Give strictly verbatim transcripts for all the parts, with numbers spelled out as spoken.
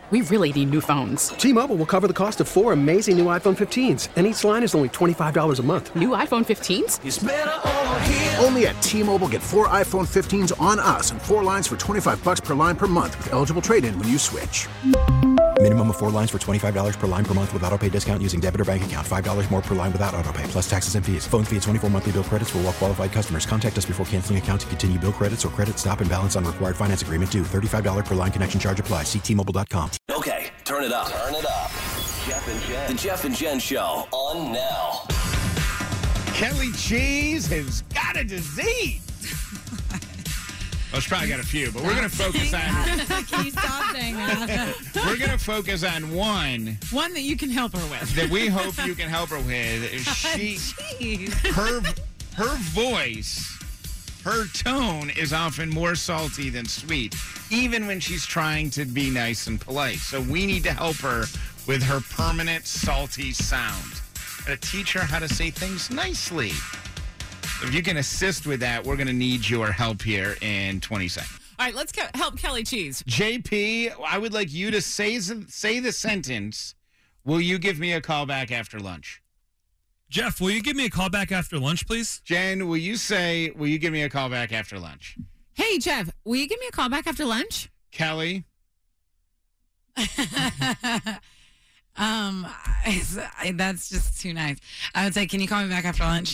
we really need new phones. T-Mobile will cover the cost of four amazing new iPhone fifteens, and each line is only twenty-five dollars a month. New iPhone fifteens? It's better over here. Only at T-Mobile, get four iPhone fifteens on us and four lines for twenty-five dollars per line per month with eligible trade-in when you switch. Minimum of four lines for twenty-five dollars per line per month with autopay discount using debit or bank account. five dollars more per line without autopay, plus taxes and fees. Phone fee at twenty-four monthly bill credits for well-qualified customers. Contact us before canceling account to continue bill credits or credit stop and balance on required finance agreement due. thirty-five dollars per line connection charge applies. See T Mobile dot com. Okay, turn it up. Turn it up. Jeff and Jen. The Jeff and Jen Show on now. Kelly Cheese has got a disease. Well, she's probably got a few, but we're going to focus on... Can you stop saying that? We're going to focus on one. One that you can help her with. That we hope you can help her with. She, Jeez. her, her voice, her tone is often more salty than sweet, even when she's trying to be nice and polite. So we need to help her with her permanent salty sound. To teach her how to say things nicely. If you can assist with that, we're going to need your help here in twenty seconds. All right, let's ke- help Kelly Cheese. J P, I would like you to say say the sentence, will you give me a call back after lunch? Jeff, will you give me a call back after lunch, please? Jen, will you say, will you give me a call back after lunch? Hey, Jeff, will you give me a call back after lunch? Kelly? um, I, that's just too nice. I would say, can you call me back after lunch?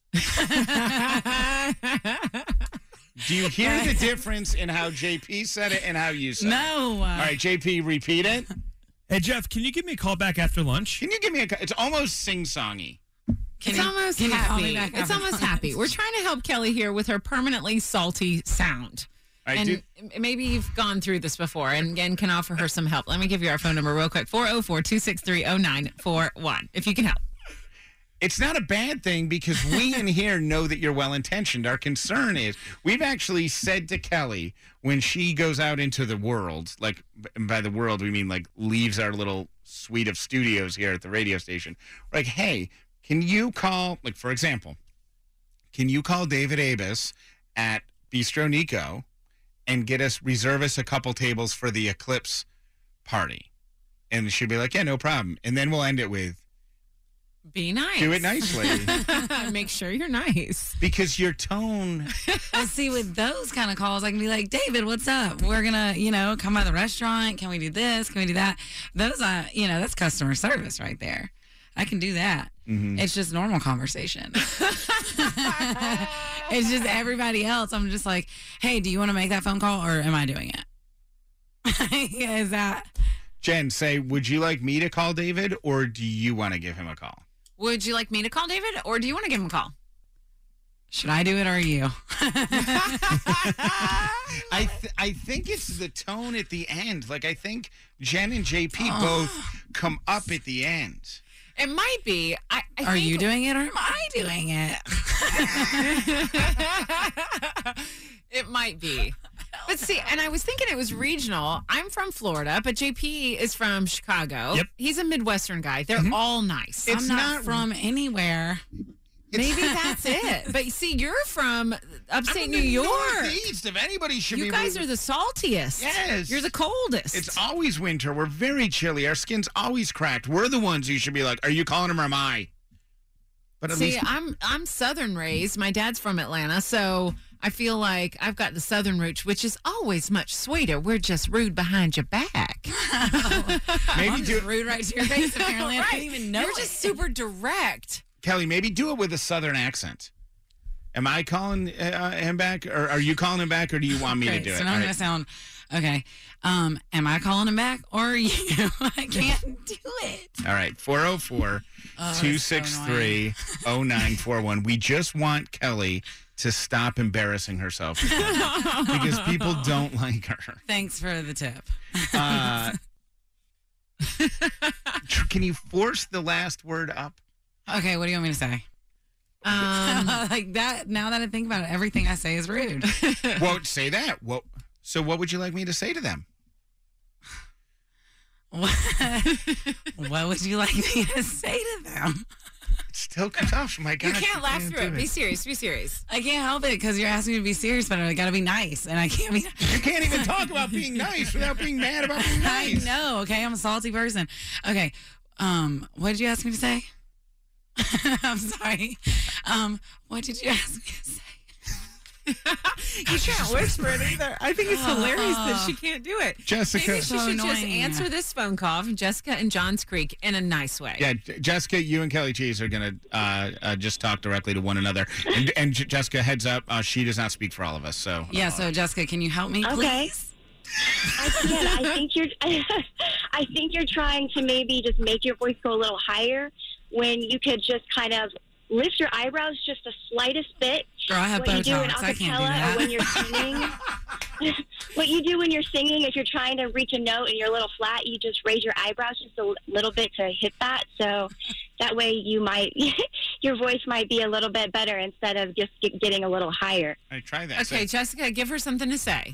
Do you hear the difference in how J P said it and how you said no. it? No. All right, J P, repeat it. Hey, Jeff, can you give me a call back after lunch? Can you give me a call? It's almost sing-songy. It's you, almost happy. It's almost happy. We're trying to help Kelly here with her permanently salty sound. I and do. Maybe you've gone through this before and again can offer her some help. Let me give you our phone number real quick. four oh four, two six three, oh nine four one. If you can help. It's not a bad thing because we in here know that you're well-intentioned. Our concern is we've actually said to Kelly when she goes out into the world, like by the world we mean like leaves our little suite of studios here at the radio station, like, hey, can you call, like for example, can you call David Abus at Bistro Nico and get us, reserve us a couple tables for the Eclipse party? And she'd be like, yeah, no problem. And then we'll end it with, be nice. do it nicely. Make sure you're nice. Because your tone. Well, see, with those kind of calls, I can be like, David, what's up? We're going to, you know, come by the restaurant. Can we do this? Can we do that? Those, uh, you know, that's customer service right there. I can do that. Mm-hmm. It's just normal conversation. It's just everybody else. I'm just like, hey, do you want to make that phone call or am I doing it? Is that... Jen, say, would you like me to call David or do you want to give him a call? Would you like me to call David or do you want to give him a call? Should I do it or you? I th- I think it's the tone at the end. Like, I think Jen and J P oh. both come up at the end. It might be. I, I Are think... you doing it or am I doing it? It might be. But see, and I was thinking it was regional. I'm from Florida, but J P is from Chicago. Yep. He's a Midwestern guy. They're mm-hmm. all nice. It's I'm not, not from anywhere. Maybe that's it. But see, you're from upstate New, New York. Northeast. If anybody should you be. You guys are the saltiest. Yes. You're the coldest. It's always winter. We're very chilly. Our skin's always cracked. We're the ones who should be like, are you calling him or am I? But at see, least... I'm I'm Southern raised. My dad's from Atlanta, so I feel like I've got the Southern roots, which is always much sweeter. We're just rude behind your back. Oh, maybe I'm do just rude right to your face. Apparently, right. I didn't even know. You're it. just super direct. Kelly, maybe do it with a Southern accent. Am I calling uh, him back, or are you calling him back, or do you want me okay, to do so it? So now I'm going to sound, okay, um, am I calling him back, or are you? I can't do it. All right, four oh four, two six three, oh nine four one. We just want Kelly to stop embarrassing herself because people don't like her. Thanks for the tip. uh, can you force the last word up? Okay, what do you want me to say? Um, like that. Now that I think about it, everything I say is rude. Well, say that. Well, so what would you like me to say to them? What, what would you like me to say to them? It's still tough. My God. You can't laugh through do it. Be serious. Be serious. I can't help it because you're asking me to be serious, but I got to be nice, and I can't be. You can't even talk about being nice without being mad about being I nice. know. Okay, I'm a salty person. Okay, um, what did you ask me to say? I'm sorry. Um, what did you ask me to say? You can't whisper it either. I think it's hilarious that she can't do it. Jessica. Maybe she So should just annoying. answer this phone call from Jessica and Johns Creek in a nice way. Yeah, J- Jessica, you and Kelly Cheese are going to uh, uh, just talk directly to one another. And, and J- Jessica, heads up, uh, she does not speak for all of us. So Yeah. So Jessica, can you help me, Okay. please? I can. I think you're. I think you're trying to maybe just make your voice go a little higher when you could just kind of lift your eyebrows just the slightest bit. Girl, I have what you do in Botox. I can't do acapella that. or when you're singing. What you do when you're singing, if you're trying to reach a note and you're a little flat, you just raise your eyebrows just a little bit to hit that. So that way you might, your voice might be a little bit better instead of just get, getting a little higher. I try that. Okay, So- Jessica, give her something to say.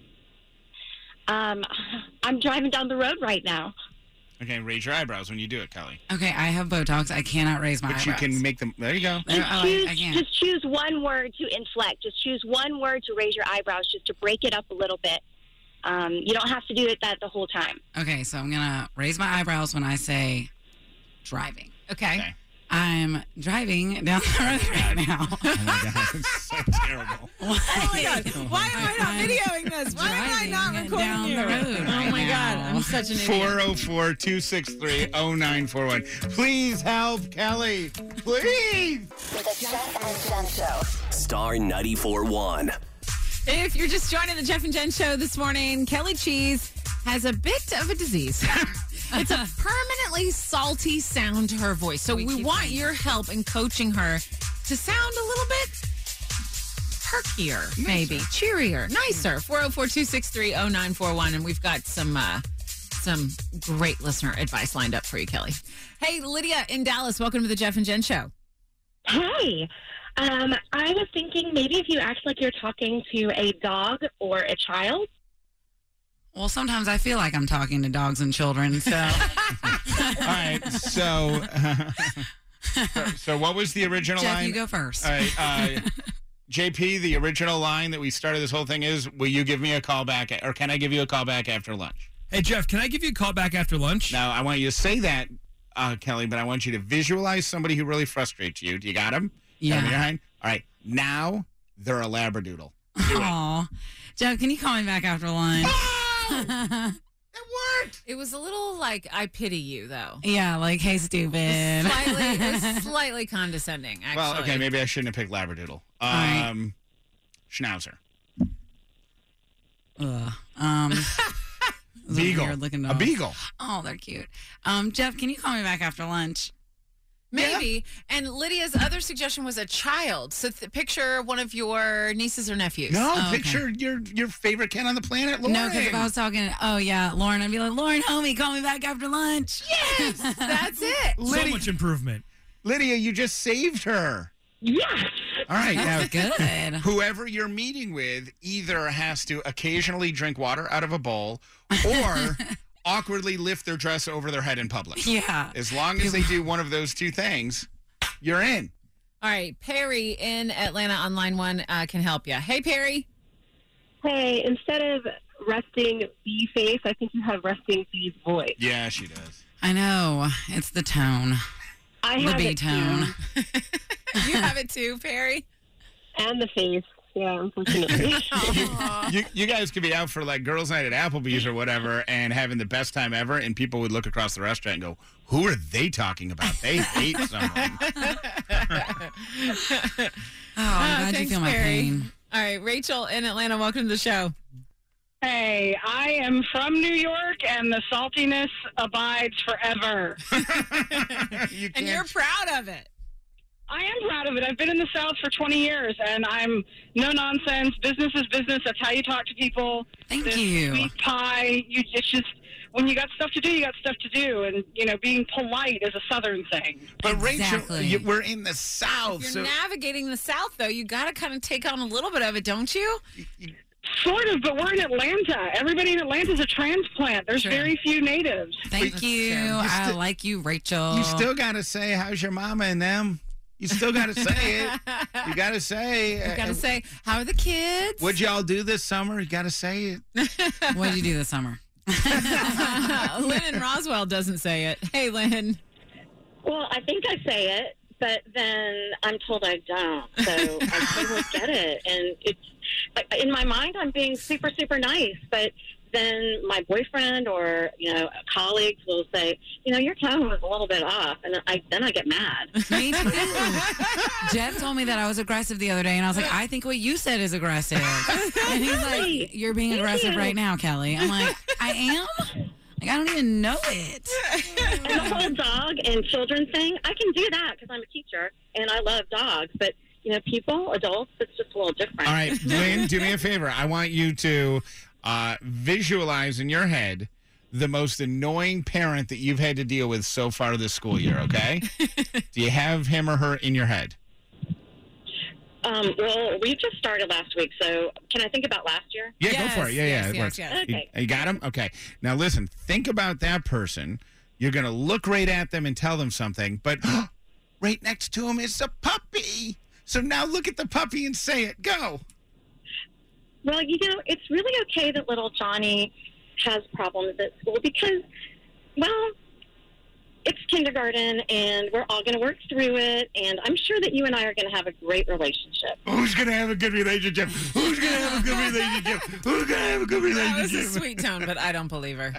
Um, I'm driving down the road right now. okay, raise your eyebrows when you do it, Kelly. Okay, I have Botox. I cannot raise my But eyebrows. you can make them. There you go. There- Just oh, I- choose, I can't. just choose one word to inflect. Just choose one word to raise your eyebrows, just to break it up a little bit. Um, you don't have to do it that the whole time. Okay, so I'm gonna raise my eyebrows when I say driving. Okay. Okay. I'm driving down the road right now. Oh my God, it's so terrible. Oh my God. Why am I not I'm videoing this? Why am I not driving recording down you? the road Oh right my God. now. I'm such an idiot. four oh four, two six three, oh nine four one. Please help Kelly. Please. The Jeff and Jen Show. Star ninety-four point one. If you're just joining the Jeff and Jen show this morning, Kelly Cheese has a bit of a disease. It's a permanently salty sound to her voice. So we, We keep want saying your help in coaching her to sound a little bit perkier, maybe cheerier, nicer. four oh four, two six three, oh nine four one. And we've got some uh, some great listener advice lined up for you, Kelly. Hey, Lydia in Dallas, welcome to the Jeff and Jen show. Hey, um, I was thinking maybe if you act like you're talking to a dog or a child. Well, sometimes I feel like I'm talking to dogs and children, so. All right, so, so, so what was the original Jeff, line? you go first. All right, uh, J P, the original line that we started this whole thing is, will you give me a call back, or can I give you a call back after lunch? Hey, Jeff, can I give you a call back after lunch? Now, I want you to say that, uh, Kelly, but I want you to visualize somebody who really frustrates you. Do you got him? Yeah. Got him behind? All right, now they're a Labradoodle. Aw. Jeff, can you call me back after lunch? It worked. It was a little like, I pity you, though. Yeah, like, hey, stupid. Slightly, it was slightly condescending, actually. Well, okay, maybe I shouldn't have picked Labradoodle. right. Um, Schnauzer. Ugh. Um, those are Beagle. weird-looking A dogs. beagle. Oh, they're cute. Um, Jeff, can you call me back after lunch? Maybe. And Lydia's other suggestion was a child. So th- picture one of your nieces or nephews. No, Oh, okay. picture your your favorite cat on the planet, Lauren. No, because if I was talking, oh, yeah, Lauren, I'd be like, Lauren, homie, call me back after lunch. Yes, that's it. So Lydia- much improvement. Lydia, you just saved her. Yes. All right, now Good. whoever you're meeting with either has to occasionally drink water out of a bowl or awkwardly lift their dress over their head in public. Yeah. As long as they do one of those two things, you're in. All right. Perry in Atlanta on line one uh, can help you. Hey, Perry. Hey, instead of resting bee face, I think you have resting bee's voice. Yeah, she does. I know. It's the tone. I The have B it tone. too. You have it too, Perry. And the face. Yeah, unfortunately. You, you guys could be out for like girls' night at Applebee's or whatever and having the best time ever, and people would look across the restaurant and go, who are they talking about? They hate someone. Oh, I'm glad you thanks, feel my Perry. pain. All right. Rachel in Atlanta, welcome to the show. Hey, I am from New York, and the saltiness abides forever. You And you're can't- proud of it. I am proud of it. I've been in the South for twenty years, and I'm no nonsense. Business is business. That's how you talk to people. Thank This you. Sweet pie. You it's just when you got stuff to do, you got stuff to do, and you know, being polite is a Southern thing. But Rachel, Exactly. you, we're in the South. If so you're navigating the South, though, you got to kind of take on a little bit of it, don't you? Sort of, but we're in Atlanta. Everybody in Atlanta is a transplant. There's Sure. very few natives. Thank you. I still- like you, Rachel. You still got to say, how's your mama and them? You still got to say it. You got to say. You got to uh, say, how are the kids? What'd y'all do this summer? You got to say it. What did you do this summer? Lynn in Roswell doesn't say it. Hey, Lynn. Well, I think I say it, but then I'm told I don't. So I totally get it. And it's, in my mind, I'm being super, super nice. But then my boyfriend or, you know, colleagues will say, you know, your tone was a little bit off. And I, then I get mad. Me too. Jeff told me that I was aggressive the other day, and I was like, I think what you said is aggressive. And he's like, you're being aggressive right now, Kelly. I'm like, I am? Like, I don't even know it. And the whole dog and children thing, I can do that because I'm a teacher and I love dogs. But, you know, people, adults, it's just a little different. All right, Lynn, do me a favor. I want you to uh, visualize in your head the most annoying parent that you've had to deal with so far this school year, okay? Do you have him or her in your head? Um, well, we just started last week, so can I think about last year? Yeah, go for it. Yeah, yes, yeah, it yes, works. yes. Okay. You, you got him? Okay. Now, listen, think about that person. You're going to look right at them and tell them something, but right next to him is a puppy. So now look at the puppy and say it. Go. Well, you know, it's really okay that little Johnny has problems at school because, well, it's kindergarten and we're all going to work through it. And I'm sure that you and I are going to have a great relationship. Who's going to have a good relationship? Who's going to have a good relationship? Who's going to have a good That was a relationship? sweet tone, but I don't believe her.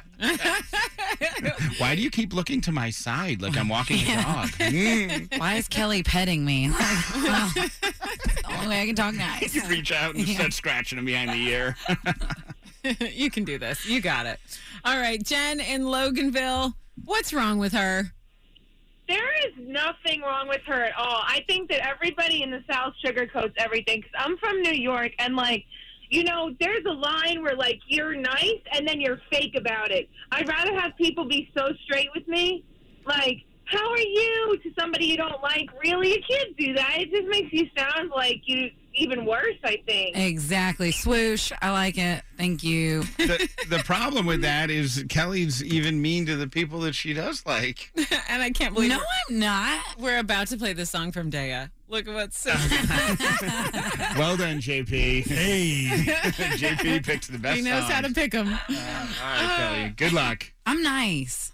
Why do you keep looking to my side like I'm walking a dog? Mm. Why is Kelly petting me? Like, well, it's the only way I can talk nice. You reach out and Yeah. start scratching him behind the ear. You can do this. You got it. All right, Jen in Loganville. What's wrong with her? There is nothing wrong with her at all. I think that everybody in the South sugarcoats everything. Because I'm from New York, and, like, you know, there's a line where, like, you're nice, and then you're fake about it. I'd rather have people be so straight with me. Like, how are you to somebody you don't like? Really? You can't do that. It just makes you sound like you even worse, I think. Exactly. Swoosh. I like it. Thank you. the, the problem with that is Kelly's even mean to the people that she does like. And I can't believe No, we're, I'm not. we're about to play this song from Daya. Look at what's so Well done, J P. Hey. J P picked the best He knows how to songs. pick them. Uh, all right, Kelly. Good luck. I'm nice.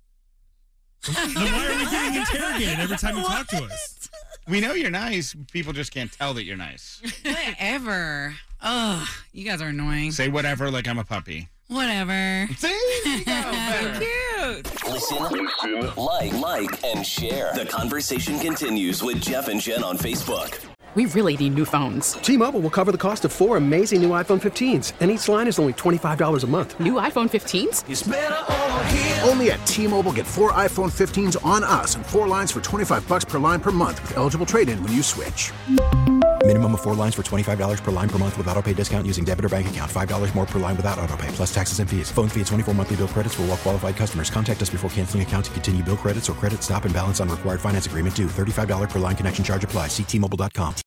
Then why are we getting interrogated every time you talk to us? We know you're nice. People just can't tell that you're nice. Whatever. Ugh, you guys are annoying. Say whatever like I'm a puppy. Whatever. See? There you go. Better. Cute. Listen, Listen, like, like, and share. The conversation continues with Jeff and Jen on Facebook. We really need new phones. T-Mobile will cover the cost of four amazing new iPhone fifteens, and each line is only twenty-five dollars a month. New iPhone fifteens? It's better over here. Only at T-Mobile, get four iPhone fifteens on us and four lines for twenty-five bucks per line per month with eligible trade-in when you switch. Minimum of four lines for twenty-five dollars per line per month with autopay discount using debit or bank account. five dollars more per line without autopay, plus taxes and fees. Phone fee at twenty-four monthly bill credits for well-qualified customers. Contact us before canceling account to continue bill credits or credit stop and balance on required finance agreement due. thirty-five dollars per line connection charge applies. See T Mobile dot com.